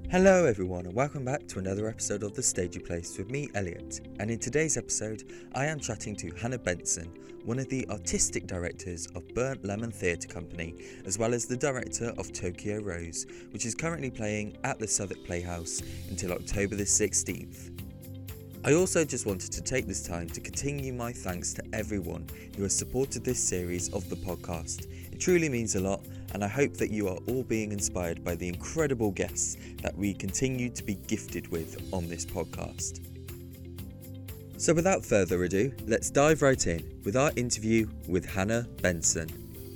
Hello everyone and welcome back to another episode of The Stagey Place with me, Elliot. And in today's episode, I am chatting to Hannah Benson, one of the artistic directors of Burnt Lemon Theatre Company, as well as the director of Tokyo Rose, which is currently playing at the Southwark Playhouse until October the 16th. I also just wanted to take this time to continue my thanks to everyone who has supported this series of the podcast. It truly means a lot, and I hope that you are all being inspired by the incredible guests that we continue to be gifted with on this podcast. So without further ado, let's dive right in with our interview with Hannah Benson.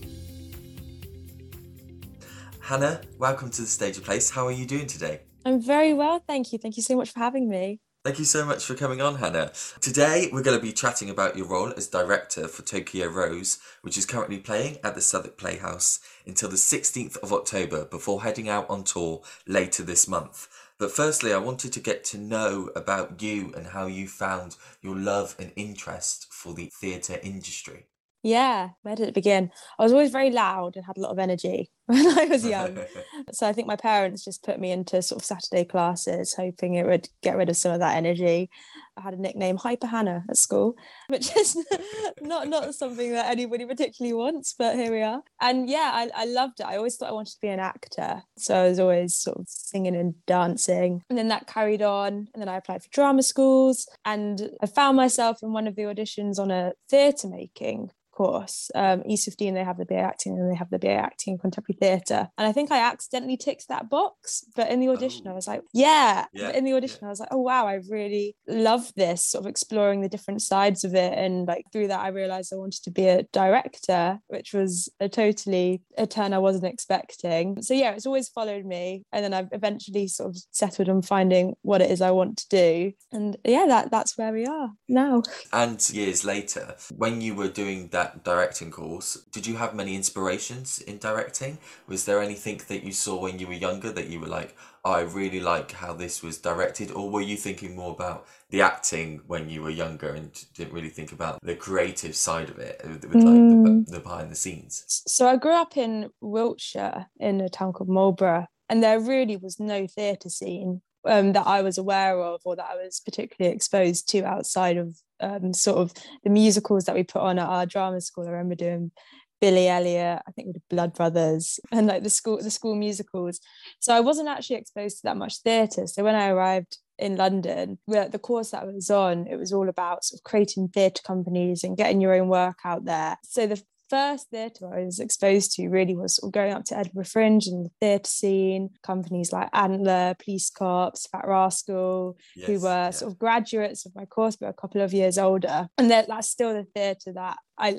Hannah, welcome to the Stagey Place. How are you doing today? I'm very well, thank you. Thank you so much for having me. Thank you so much for coming on, Hannah. Today, we're going to be chatting about your role as director for Tokyo Rose, which is currently playing at the Southwark Playhouse until the 16th of October before heading out on tour later this month. But firstly, I wanted to get to know about you and how you found your love and interest for the theatre industry. Yeah, where did it begin? I was always very loud and had a lot of energy when I was young. So I think my parents just put me into sort of Saturday classes, hoping it would get rid of some of that energy. I had a nickname, Hyper Hannah, at school, which is not something that anybody particularly wants, but here we are. And yeah, I loved it. I always thought I wanted to be an actor. So I was always sort of singing and dancing. And then that carried on. And then I applied for drama schools. And I found myself in one of the auditions on a theatre making course. E15, they have the BA acting and they have the BA acting in contemporary theatre. And I think I accidentally ticked that box, but in the audition I was like, I was like, oh wow, I really love this, sort of exploring the different sides of it. And like through that I realised I wanted to be a director, which was a turn I wasn't expecting. So yeah, it's always followed me. And then I've eventually sort of settled on finding what it is I want to do. And yeah, that's where we are now. And years later, when you were doing that directing course, did you have many inspirations in directing? Was there anything that you saw when you were younger that you were like, oh, I really like how this was directed? Or were you thinking more about the acting when you were younger and didn't really think about the creative side of it, with like the behind the scenes? So I grew up in Wiltshire in a town called Marlborough, and there really was no theatre scene that I was aware of or that I was particularly exposed to outside of sort of the musicals that we put on at our drama school. I remember doing Billy Elliot, I think we did Blood Brothers, and like the school musicals. So I wasn't actually exposed to that much theatre. So when I arrived in London, the course that I was on, it was all about sort of creating theatre companies and getting your own work out there. So the first theatre I was exposed to really was sort of going up to Edinburgh Fringe and the theatre scene, companies like Antler, Police Cops, Fat Rascal, who were sort of graduates of my course but a couple of years older. And that's still the theatre that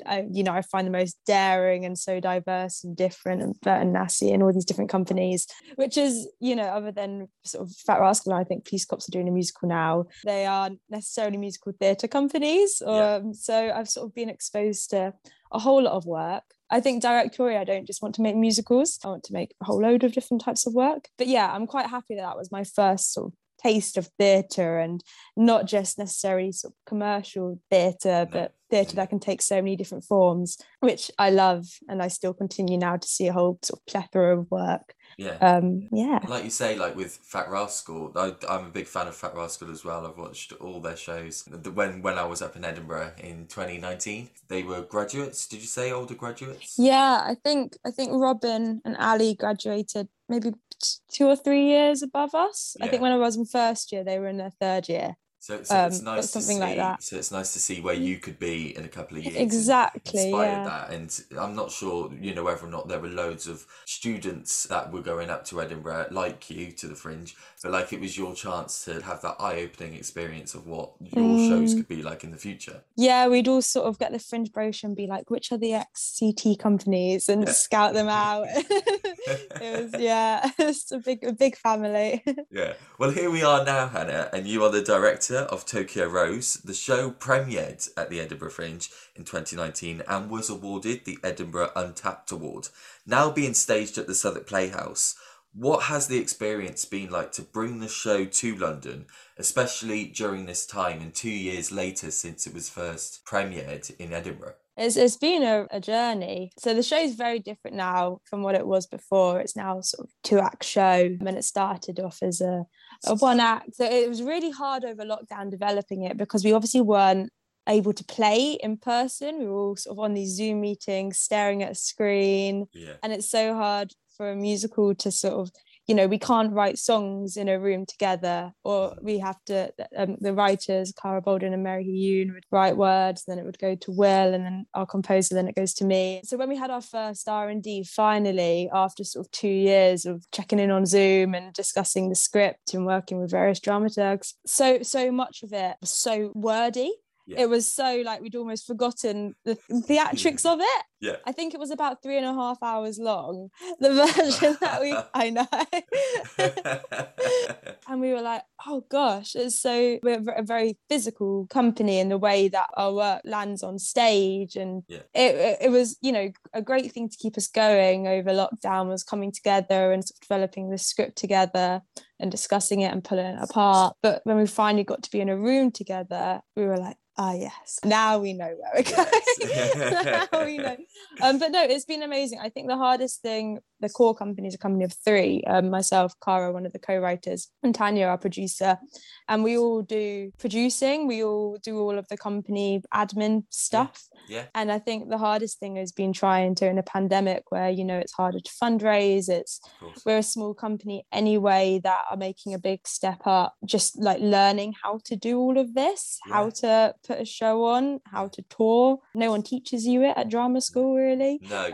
I find the most daring and so diverse and different, and Burton Massey and all these different companies, which is, other than sort of Fat Rascal, and I think Police Cops are doing a musical now, they aren't necessarily musical theatre companies. So I've sort of been exposed to a whole lot of work. I think directorially, I don't just want to make musicals. I want to make a whole load of different types of work. But yeah, I'm quite happy that was my first sort of taste of theatre, and not just necessarily sort of commercial theatre, but theatre that can take so many different forms, which I love, and I still continue now to see a whole sort of plethora of work. And like you say, like with Fat Rascal, I'm a big fan of Fat Rascal as well. I've watched all their shows. When I was up in Edinburgh in 2019, they were graduates. Did you say older graduates? Yeah, I think Robin and Ali graduated maybe 2 or 3 years above us. I think when I was in first year, they were in their third year. So it's nice to see. Like that. So it's nice to see where you could be in a couple of years. Exactly, inspired that, and I'm not sure, whether or not there were loads of students that were going up to Edinburgh like you to the Fringe, but like it was your chance to have that eye-opening experience of what your shows could be like in the future. Yeah, we'd all sort of get the Fringe brochure and be like, which are the ex-CT companies, and scout them out. It's a big family. Yeah. Well, here we are now, Hannah, and you are the director of Tokyo Rose. The show premiered at the Edinburgh Fringe in 2019 and was awarded the Edinburgh Untapped Award. Now being staged at the Southwark Playhouse, what has the experience been like to bring the show to London, especially during this time and 2 years later since it was first premiered in Edinburgh? It's been a journey. So the show's very different now from what it was before. It's now sort of two-act show, and it started off as a one act. So it was really hard over lockdown developing it because we obviously weren't able to play in person. We were all sort of on these Zoom meetings, staring at a screen. Yeah. And it's so hard for a musical to sort of, we can't write songs in a room together, or we have to, the writers, Cara Bolden and Mary Yoon, would write words, then it would go to Will, and then our composer, then it goes to me. So when we had our first R&D, finally, after sort of 2 years of checking in on Zoom and discussing the script and working with various dramaturgs, so much of it was so wordy. Yeah. It was so like we'd almost forgotten the theatrics of it. Yeah. I think it was about 3.5 hours long, the version that I know. And we were like, oh gosh, we're a very physical company in the way that our work lands on stage. And it was, a great thing to keep us going over lockdown was coming together and sort of developing the script together and discussing it and pulling it apart. But when we finally got to be in a room together, we were like, yes, now we know where we're going. Now we know. But no, it's been amazing. I think the hardest thing, the core company is a company of 3, myself, Cara, one of the co-writers, and Tanya, our producer, and we all do producing, we all do all of the company admin stuff. Yeah. And I think the hardest thing has been trying to, in a pandemic where, it's harder to fundraise, we're a small company anyway that are making a big step up, just like learning how to do all of this, how to put a show on, how to tour. No one teaches you it at drama school, really. No.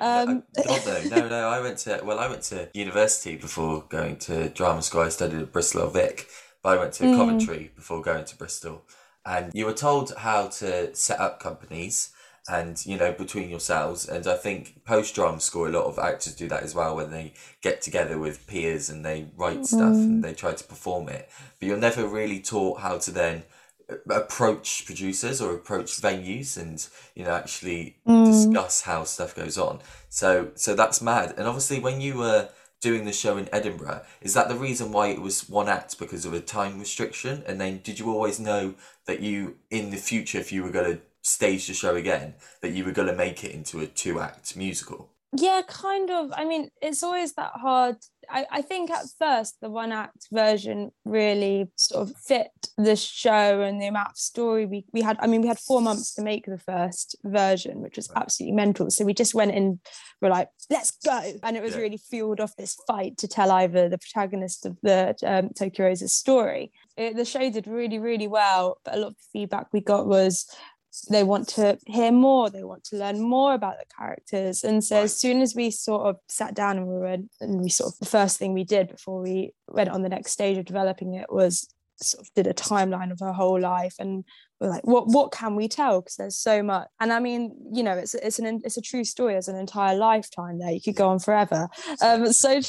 I went to university before going to drama school. I studied at Bristol Vic, but I went to Coventry before going to Bristol. And you were told how to set up companies and, between yourselves. And I think post-drama school, a lot of actors do that as well when they get together with peers and they write stuff and they try to perform it. But you're never really taught how to then approach producers or approach venues and actually discuss how stuff goes on. So that's mad. And obviously when you were doing the show in Edinburgh, is that the reason why it was one act, because of a time restriction? And then did you always know that you, in the future, if you were going to stage the show again, that you were going to make it into a 2-act musical? Yeah, kind of. I mean, it's always that hard. I think at first the 1-act version really sort of fit the show and the amount of story we had. I mean, we had 4 months to make the first version, which was absolutely mental. So we just went in, we're like, let's go. And it was really fueled off this fight to tell Ivor, the protagonist of the Tokyo Rose's story. The show did really, really well. But a lot of the feedback we got was, they want to hear more, they want to learn more about the characters. And so as soon as we sort of sat down and we sort of, the first thing we did before we went on the next stage of developing it was sort of did a timeline of her whole life, and we're like, what can we tell, because there's so much. And I mean, it's a true story. There's an entire lifetime there, you could go on forever. So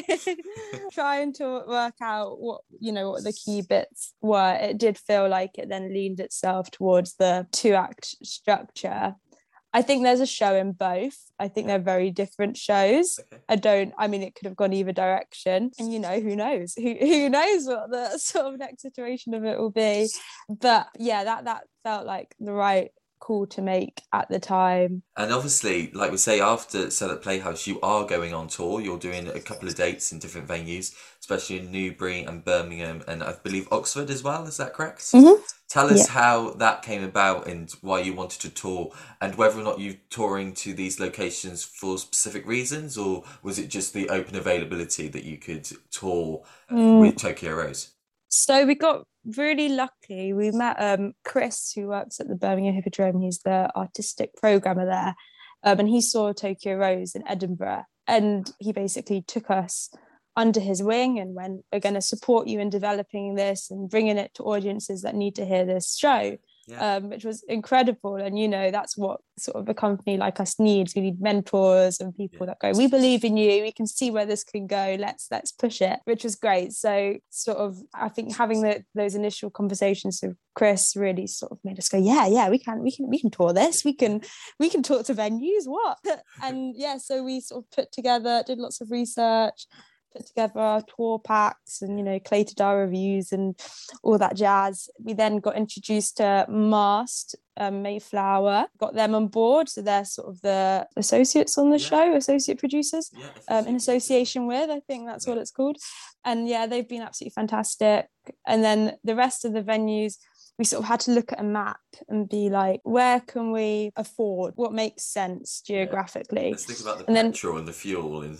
trying to work out what the key bits were, it did feel like it then leaned itself towards the 2-act structure. I think there's a show in both. I think they're very different shows. Okay. It could have gone either direction. And, who knows? Who knows what the sort of next iteration of it will be. But yeah, that felt like the right call to make at the time. And obviously, like we say, after Sell at Playhouse, you are going on tour. You're doing a couple of dates in different venues, especially in Newbury and Birmingham, and I believe Oxford as well. Is that correct? Mm-hmm. Tell us how that came about and why you wanted to tour, and whether or not you're touring to these locations for specific reasons, or was it just the open availability that you could tour with Tokyo Rose? So we got really lucky. We met Chris, who works at the Birmingham Hippodrome. He's the artistic programmer there. And he saw Tokyo Rose in Edinburgh. And he basically took us under his wing and went, we're going to support you in developing this and bringing it to audiences that need to hear this show. Which was incredible. And that's what sort of a company like us needs. We need mentors and people that go, we believe in you, we can see where this can go, let's push it, which was great. So sort of I think having those initial conversations with Chris really sort of made us go, we can tour this, we can talk to venues, what? And so we sort of did lots of research, put together our tour packs and, collated our reviews and all that jazz. We then got introduced to Mast, Mayflower, got them on board. So they're sort of the associates on the show, associate producers, in association with, I think that's what it's called. And yeah, they've been absolutely fantastic. And then the rest of the venues, we sort of had to look at a map and be like, where can we afford? What makes sense geographically? Let's think about the petrol and the fuel. And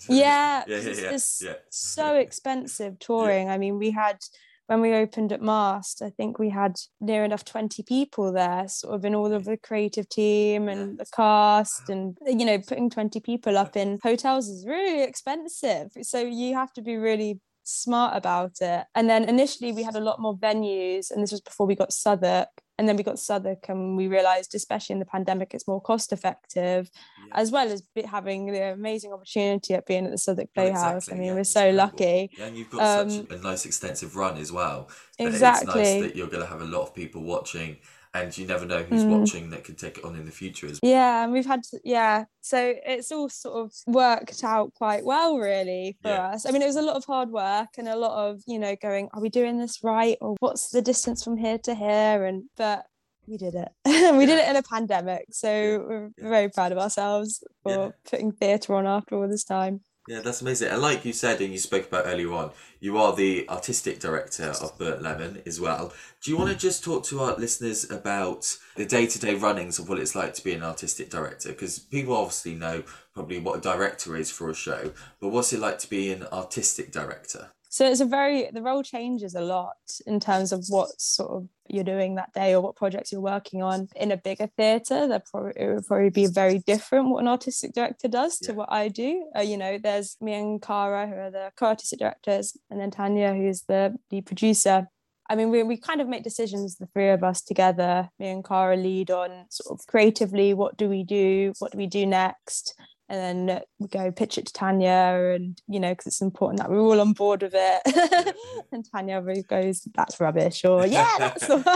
it's so expensive touring. I mean, when we opened at Mast, I think we had near enough 20 people there, sort of in all of the creative team and the cast, and putting 20 people up in hotels is really expensive. So you have to be really smart about it. And then initially we had a lot more venues, and this was before we got Southwark, and then we got Southwark and we realized, especially in the pandemic, it's more cost effective, as well as having the amazing opportunity of being at the Southwark Playhouse. I mean, we're so lucky. And you've got such a nice extensive run as well. Exactly. It's nice that you're going to have a lot of people watching, and you never know who's watching that could take it on in the future as well. Yeah, and we've had so it's all sort of worked out quite well, really, for us. I mean, it was a lot of hard work and a lot of, going, are we doing this right? Or what's the distance from here to here? But we did it. We did it in a pandemic. So we're very proud of ourselves for putting theatre on after all this time. Yeah, that's amazing. And like you said, and you spoke about earlier on, you are the artistic director of Burnt Lemon as well. Do you want to just talk to our listeners about the day-to-day runnings of what it's like to be an artistic director? Because people obviously know probably what a director is for a show, but what's it like to be an artistic director? So the role changes a lot in terms of what sort of you're doing that day or what projects you're working on. In a bigger theatre, it would probably be very different what an artistic director does to what I do. There's me and Cara, who are the co-artistic directors, and then Tanya, who's the producer. I mean, we kind of make decisions, the three of us together. Me and Cara lead on sort of creatively, what do we do next? And then we go pitch it to Tanya, and because it's important that we're all on board with it. And Tanya goes, that's rubbish, or that's the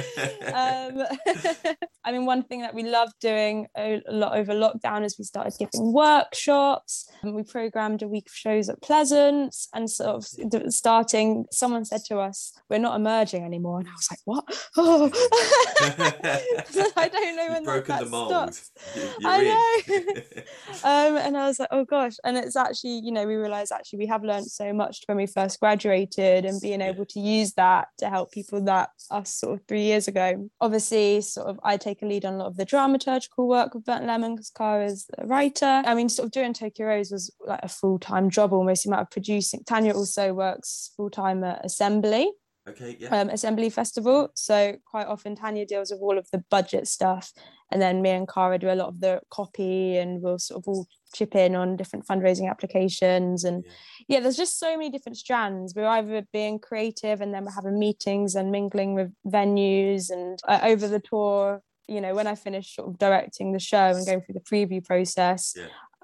one. I mean, one thing that we loved doing a lot over lockdown is we started giving workshops, and we programmed a week of shows at Pleasance, and sort of someone said to us, we're not emerging anymore, and I was like, what? I don't know when that stops. I know. And I was like, oh gosh. And it's actually, we realized we have learned so much when we first graduated, and being able to use that to help people that us sort of 3 years ago. Obviously, sort of I take a lead on a lot of the dramaturgical work with Burnt Lemon because Cara's the writer. I mean, sort of doing Tokyo Rose was like a full-time job almost, the amount of producing. Tanya also works full-time at Assembly. Assembly Festival. So quite often Tanya deals with all of the budget stuff, and then me and Cara do a lot of the copy, and we'll sort of all chip in on different fundraising applications. And there's just so many different strands. We're either being creative, and then we're having meetings and mingling with venues, and over the tour, when I finished sort of directing the show and going through the preview process,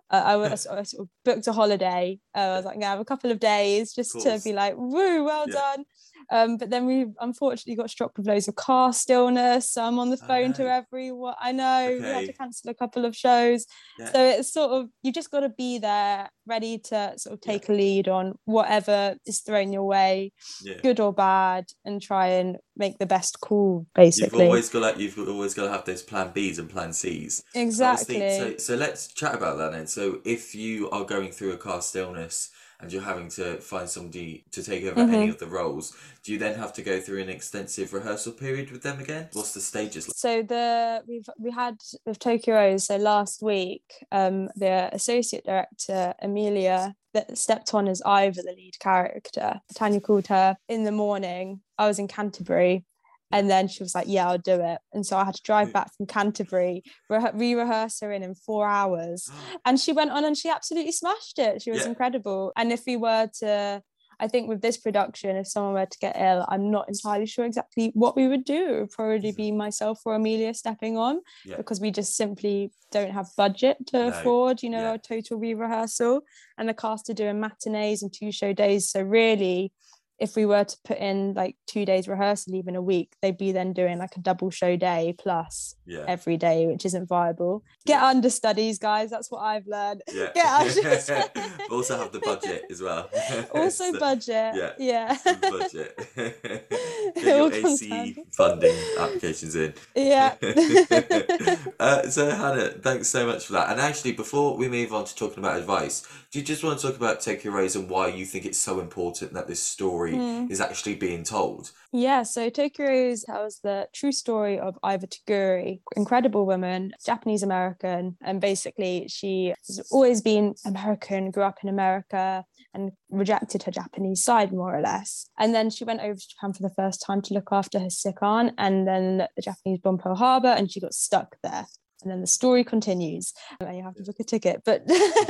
I sort of booked a holiday. I was like, I have a couple of days just to be like, woo, well done. But then we unfortunately got struck with loads of car stillness. So I'm on the phone to everyone. I know we had to cancel a couple of shows. So it's sort of, you just got to be there, ready to sort of take a lead on whatever is thrown your way, good or bad, and try and make the best call, basically. You've always got to have those plan Bs and plan Cs. Exactly. So let's chat about that then. So if you are going through a car stillness and you're having to find somebody to take over any of the roles, do you then have to go through an extensive rehearsal period with them again? What's the stages like? So we had with Tokyo Rose, so last week, the associate director, Amelia, that stepped on as Ivor, the lead character. Tanya called her in the morning. I was in Canterbury. And then she was like, I'll do it. And so I had to drive back from Canterbury, re-rehearse her in 4 hours. And she went on and she absolutely smashed it. She was incredible. And if we were to, I think with this production, if someone were to get ill, I'm not entirely sure exactly what we would do. It would probably be myself or Amelia stepping on, because we just simply don't have budget to afford, a total re-rehearsal. And the cast are doing matinees and 2 show days. So really, if we were to put in like 2 days rehearsal even a week, they'd be then doing like a double show day plus every day, which isn't viable. Get understudies, guys. That's what I've learned. Get understudies. Also have the budget as well. Also So, budget, yeah, yeah. the budget. Get It your all comes down ACE funding applications in. yeah. So Hannah, thanks so much for that. And actually, before we move on to talking about advice, do you just want to talk about Tokyo Rose and why you think it's so important that this story Mm. is actually being told? Yeah, so Tokyo Rose tells the true story of Iva Taguri, incredible woman, Japanese American, and basically she has always been American, grew up in America, and rejected her Japanese side more or less. And then she went over to Japan for the first time to look after her sick aunt, and then the Japanese bombed Pearl Harbor, and she got stuck there. And then the story continues, and you have to book a ticket. But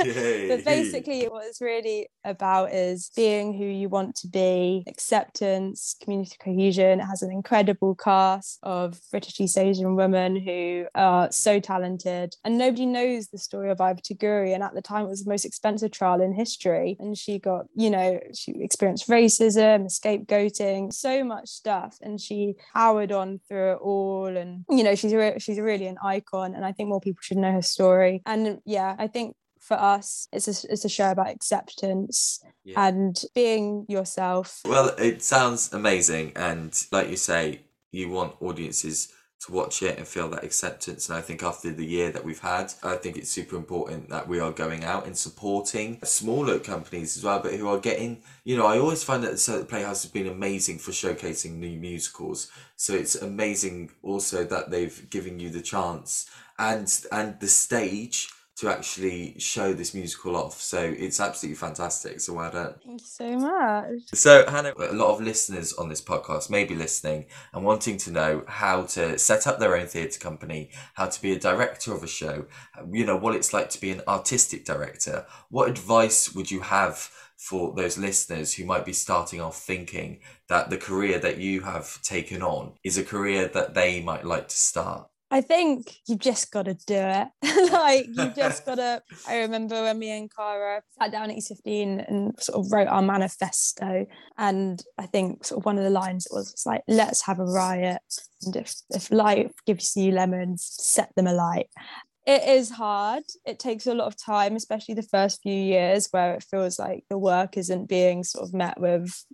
but basically, what it's really about is being who you want to be, acceptance, community cohesion. It has an incredible cast of British East Asian women who are so talented, and nobody knows the story of Iva Taguri. And at the time, it was the most expensive trial in history, and she got, she experienced racism, scapegoating, so much stuff, and she powered on through it all. And she's really an icon. And I think more people should know her story. And yeah, I think for us, it's a show about acceptance and being yourself. Well, it sounds amazing. And like you say, you want audiences to watch it and feel that acceptance. And I think after the year that we've had, I think it's super important that we are going out and supporting smaller companies as well, but who are getting, I always find that the Playhouse has been amazing for showcasing new musicals. So it's amazing also that they've given you the chance and the stage to actually show this musical off. So it's absolutely fantastic. So well done. Thank you so much. So Hannah, a lot of listeners on this podcast may be listening and wanting to know how to set up their own theatre company, how to be a director of a show, what it's like to be an artistic director. What advice would you have for those listeners who might be starting off thinking that the career that you have taken on is a career that they might like to start? I think you've just got to do it. You've just got to. I remember when me and Cara sat down at E15 and sort of wrote our manifesto. And I think sort of one of the lines was like, let's have a riot. And if life gives you lemons, set them alight. It is hard. It takes a lot of time, especially the first few years where it feels like the work isn't being sort of met with,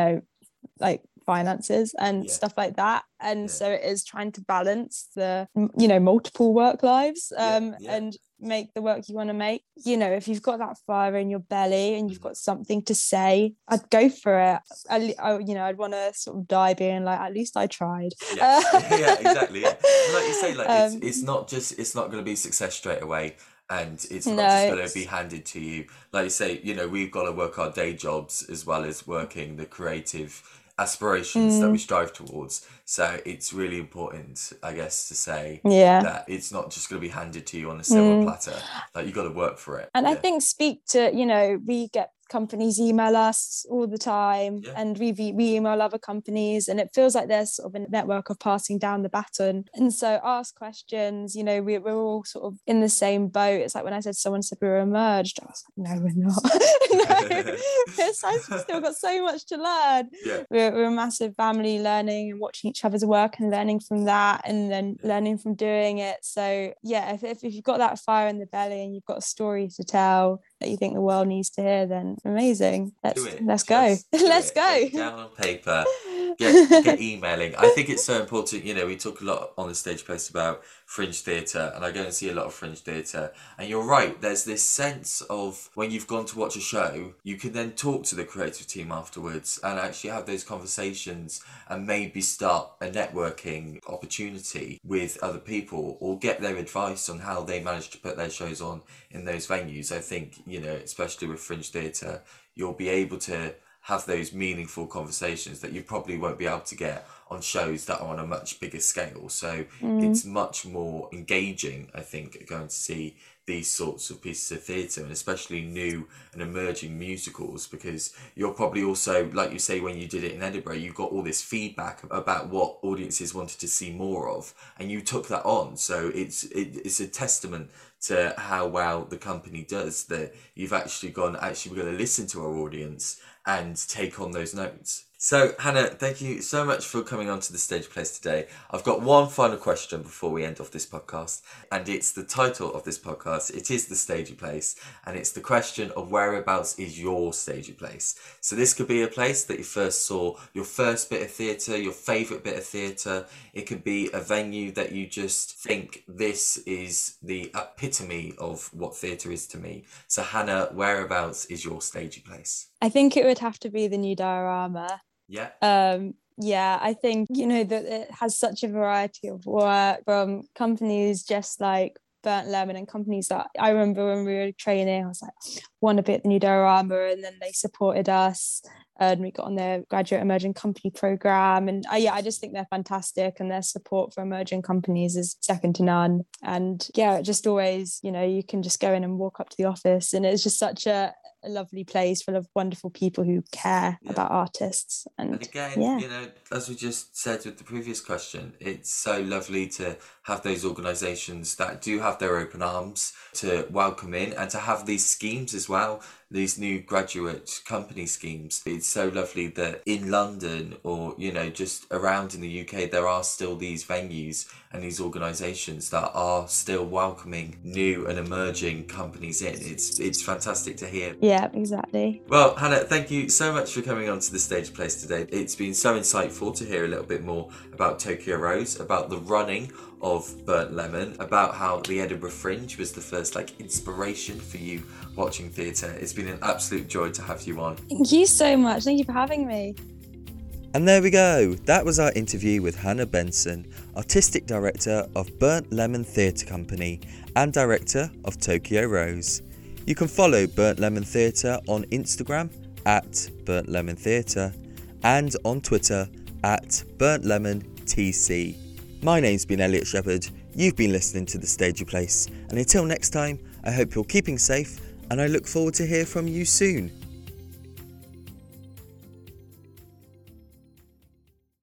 like finances and stuff like that. And so it is trying to balance the multiple work lives and make the work you want to make. If you've got that fire in your belly and you've got something to say, I'd go for it. I'd want to sort of die being like, at least I tried. Exactly. Like you say, it's not going to be success straight away. And it's not just going to be handed to you. Like you say, we've got to work our day jobs as well as working the creative aspirations that we strive towards. So it's really important, I guess, to say that it's not just going to be handed to you on a silver platter. Like, you got to work for it. And I think we get companies email us all the time, and we email other companies, and it feels like there's sort of a network of passing down the baton. And so ask questions. We're all sort of in the same boat. It's like when I said someone said we were emerged, I was like, no, we're not. No, we've still got so much to learn. We're a massive family, learning and watching each other's work and learning from that, and then learning from doing it. So if you've got that fire in the belly and you've got a story to tell that you think the world needs to hear, then amazing. Let's go. Let's go. Get down on paper. Get emailing. I think it's so important. We talk a lot on the Stage Place about fringe theatre, and I go and see a lot of fringe theatre. And you're right, there's this sense of when you've gone to watch a show, you can then talk to the creative team afterwards and actually have those conversations and maybe start a networking opportunity with other people or get their advice on how they manage to put their shows on in those venues. I think, especially with fringe theatre, you'll be able to have those meaningful conversations that you probably won't be able to get on shows that are on a much bigger scale. So it's much more engaging, I think, going to see these sorts of pieces of theatre, and especially new and emerging musicals, because you're probably also, like you say, when you did it in Edinburgh, you got all this feedback about what audiences wanted to see more of, and you took that on. So it's a testament to how well the company does, that you've actually gone, actually we're going to listen to our audience and take on those notes. So Hannah, thank you so much for coming on to the Stage Place today. I've got one final question before we end off this podcast, and it's the title of this podcast. It is the Stagey Place, and it's the question of whereabouts is your Stagey Place. So this could be a place that you first saw, your first bit of theatre, your favourite bit of theatre. It could be a venue that you just think, this is the epitome of what theatre is to me. So Hannah, whereabouts is your Stagey Place? I think it would have to be the new Diorama. Yeah. Yeah, I think, that it has such a variety of work from companies just like Burnt Lemon and companies that I remember when we were training, I was like, want to be at the new Diorama, and then they supported us and we got on their graduate emerging company program. And I just think they're fantastic, and their support for emerging companies is second to none. And yeah, just always, you can just go in and walk up to the office, and it's just such a lovely place full of wonderful people who care about artists. And again, as we just said with the previous question, it's so lovely to have those organisations that do have their open arms to welcome in, and to have these schemes as well, these new graduate company schemes. It's so lovely that in London, or just around in the UK, there are still these venues and these organisations that are still welcoming new and emerging companies in. It's fantastic to hear. Yeah, exactly. Well, Hannah, thank you so much for coming on to the Stage Place today. It's been so insightful to hear a little bit more about Tokyo Rose, about the running of Burnt Lemon, about how the Edinburgh Fringe was the first inspiration for you watching theatre. It's been an absolute joy to have you on. Thank you so much. Thank you for having me. And there we go. That was our interview with Hannah Benson, Artistic Director of Burnt Lemon Theatre Company and Director of Tokyo Rose. You can follow Burnt Lemon Theatre on Instagram at Burnt Lemon Theatre and on Twitter at Burnt Lemon TC. My name's been Elliot Shepherd. You've been listening to The Stagey Place, and until next time, I hope you're keeping safe, and I look forward to hear from you soon.